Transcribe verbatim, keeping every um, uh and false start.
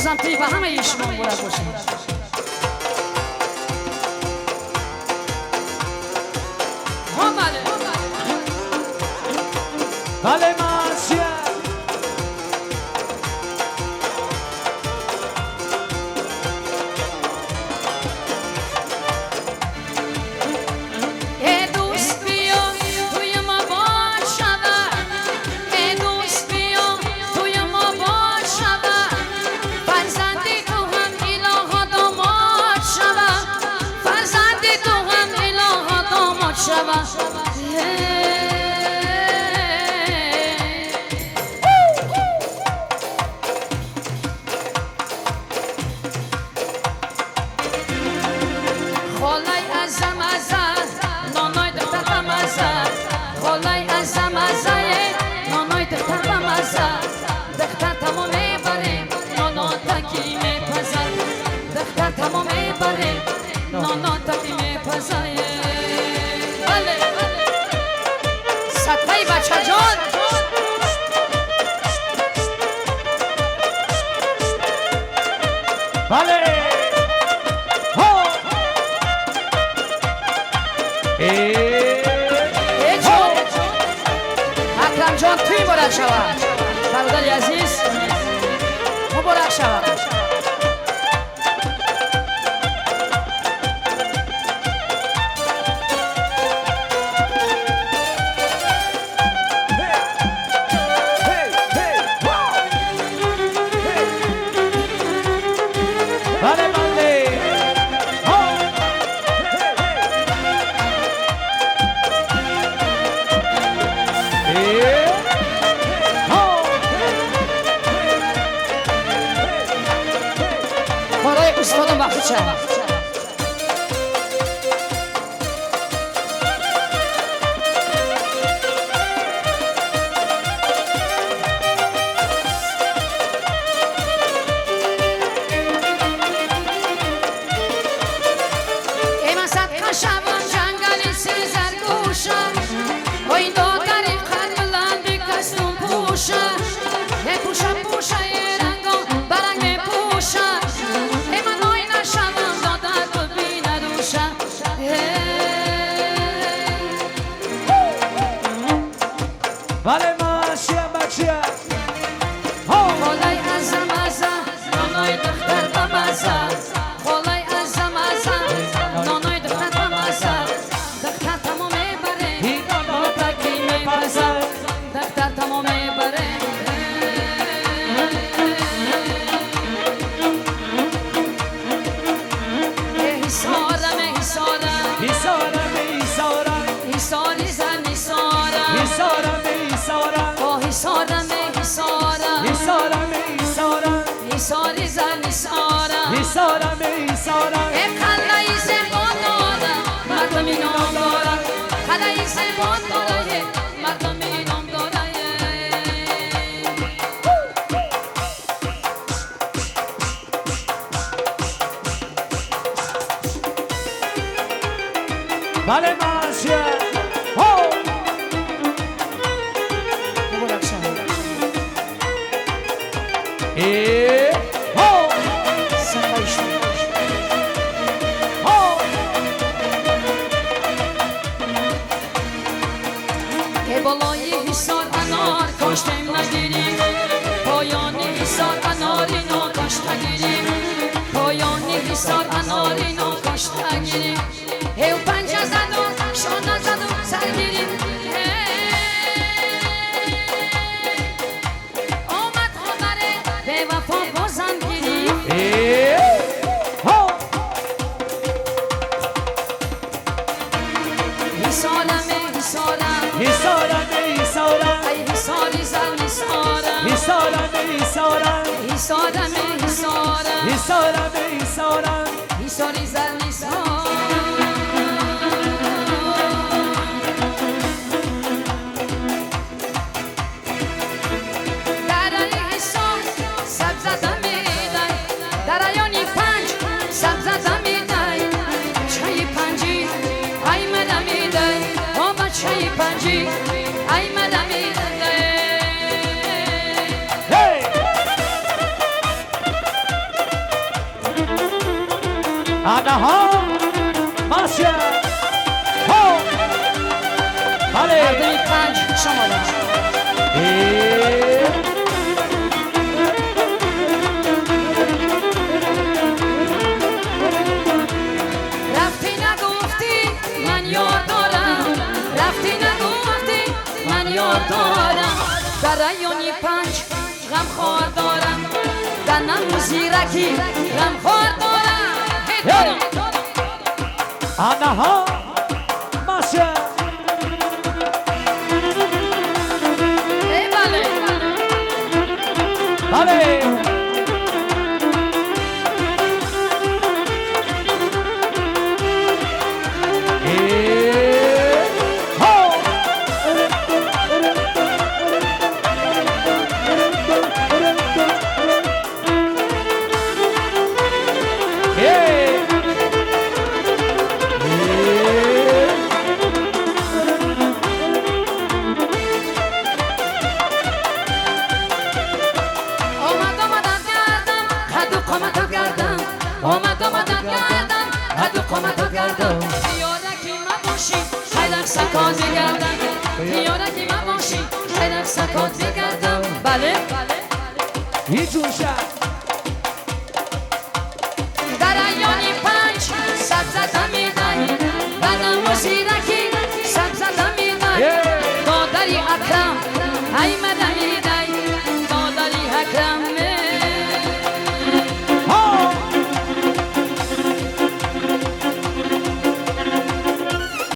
بازم توی به همه شما مبارک باشه. بله ماشیه ای دوست بیا توی ما باش شود، ای دوست بیا توی ما باش شود، فرزندی تو هم الها داماد شود، فرزندی تو هم الها داماد شود. بله ها ای جان اکرم جان توی مبارک شود، برادر عزیز مبارک شود. استادم وقت شد ای من صدقه شبم جنگلی سیزرگوشم این دادری قد بلندی کستون پوشم ای پوشم پوشه ای رنگم برنگ می پوشم ای من آی نشدم دادر تو بی ندوشم بله ماشیه بچیه خالای ازم ازم نانای دختر بمزم خالای ازم ازم نانای دختر بمزم دختر تمام میبره نوتکی میپزم دختر تمام میبره حسارم حسارم حسارم حسارم حساری زن حسارم حسارم حسارم آه حسارم حسارم حسارم حسارم حساری زن حسارم حسارم حسارم ای خلای زبان دارم مردمی نام دارم خلای زبان دارم مردمی نام دارم بله ماشیه ها مبارک شد ای ها صفای شد ها ای بالای حصار انار کاشتیم نگیریم پایانی حصار اناری ناکاشت نگیریم پایانی حصار اناری ناکاشت نگیریم ای و پنجه زد و شانه زد و سرگیریم آمد خبره به وفا بازم گیریم ای ها حصارم حصارم حسارم حسارم ای حصاری زن حصارم حسارم حسارم حصارم حصارم حسارم حسارم حصاری زن حصارم چای پنجی ای مدمی هی آنها ماشین ها بله هردوی پنج شما دارم رفتی نگفتی من یاد دارم رفتی نگفتی من یاد دارم در ریونی پنج غم خوار دارم در نمو زیرکی غم خوار دارم هی دارم آنها ماشین ای بله بله آمد آمدم گردم حد و قامتو گردم یادکی ما باشی خیلی سکازی گردم یادکی ما باشی خیلی سکازی گردم بله هیچ جوشن